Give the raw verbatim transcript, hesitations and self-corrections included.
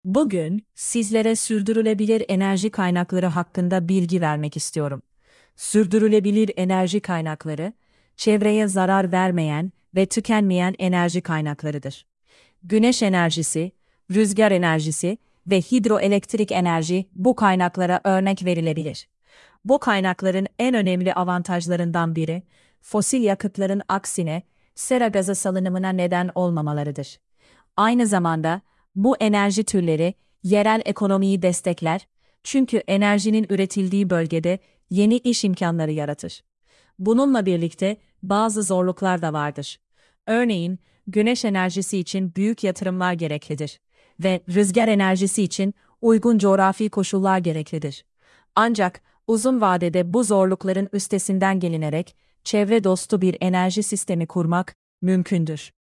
Bugün sizlere sürdürülebilir enerji kaynakları hakkında bilgi vermek istiyorum. Sürdürülebilir enerji kaynakları, çevreye zarar vermeyen ve tükenmeyen enerji kaynaklarıdır. Güneş enerjisi, rüzgar enerjisi ve hidroelektrik enerji bu kaynaklara örnek verilebilir. Bu kaynakların en önemli avantajlarından biri, fosil yakıtların aksine sera gazı salınımına neden olmamalarıdır. Aynı zamanda bu enerji türleri yerel ekonomiyi destekler, çünkü enerjinin üretildiği bölgede yeni iş imkanları yaratır. Bununla birlikte bazı zorluklar da vardır. Örneğin, güneş enerjisi için büyük yatırımlar gereklidir ve rüzgar enerjisi için uygun coğrafi koşullar gereklidir. Ancak uzun vadede bu zorlukların üstesinden gelinerek çevre dostu bir enerji sistemi kurmak mümkündür.